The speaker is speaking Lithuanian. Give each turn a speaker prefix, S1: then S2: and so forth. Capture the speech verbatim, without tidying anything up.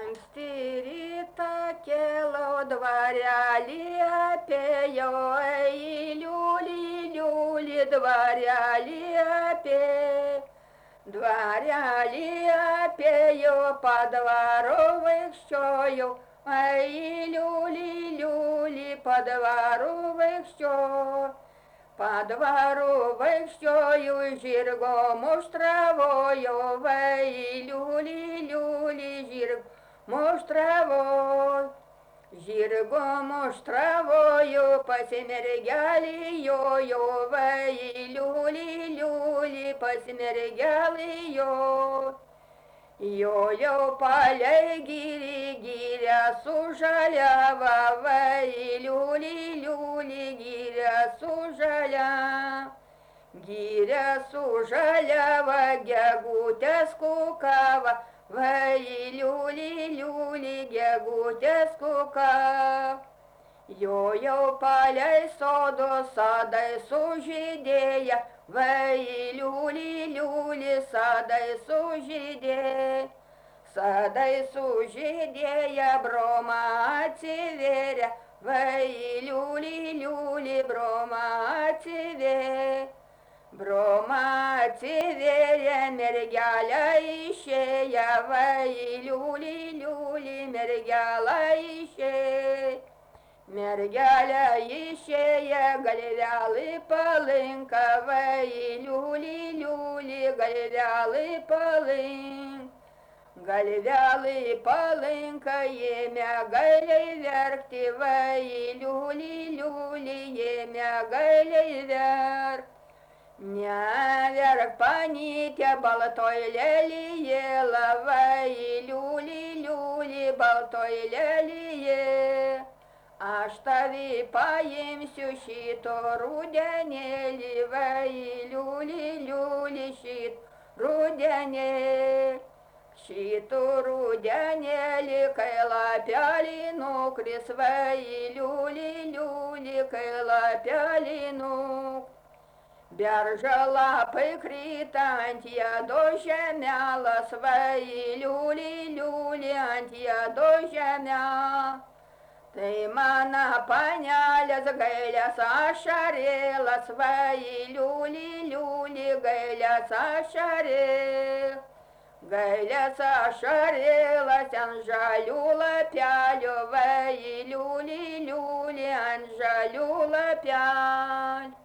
S1: Стирита кело дворяли опею, эй, люли, люли, дворяли опе. Дворяли опею по двору вещою, эй, люли, люли, по двору вещою. По двору вещою, жиргом островою, эй, люли, люли, жиргом островой. Жиргом островою посмергяли ее, эй, люли, люли, посмергяли ее. Йо-йо, полей, гири, гиря, сужалява, эй, люли, люли, гиря, сужаля. Гиря, сужалява, гягутя, скукава, эй, люли, люли, гягутя, скукава. Йо-йо, полей, соду, садай, сужидея, эй, люли, люли, садай, сужидея. Садай, сужидея, брома, тиверя, эй, люли, люли, брома, тиверя. Брома, тиверя, мергяля, ищея, эй, люли, люли, мергяла, ищея. Мергяля, ищея, галевялы, полынка, эй, люли, люли, галевялы, полынка. Галевялы, полынка, емя, галеверхти, эй, люли, люли, емя, галеверх. Няверх по нитя, болтой лелиела, эй, люли, люли, болтой лелие. Аштави паемсю щиту рудянели, эй, люли, люли, щит рудянели. Щиту рудянели, кайла пялину, крис, эй, люли, люли, кайла пялину. Бяржа лапы крита, антия дождя мяла, эй, люли, люли, антия дождя мяла. Ты мана поняля, гайля сашарела, эй, люли, люли, гайля сашарела. Гайля сашарела, анжалюла пялю, эй, люли, люли, анжалюла пяль.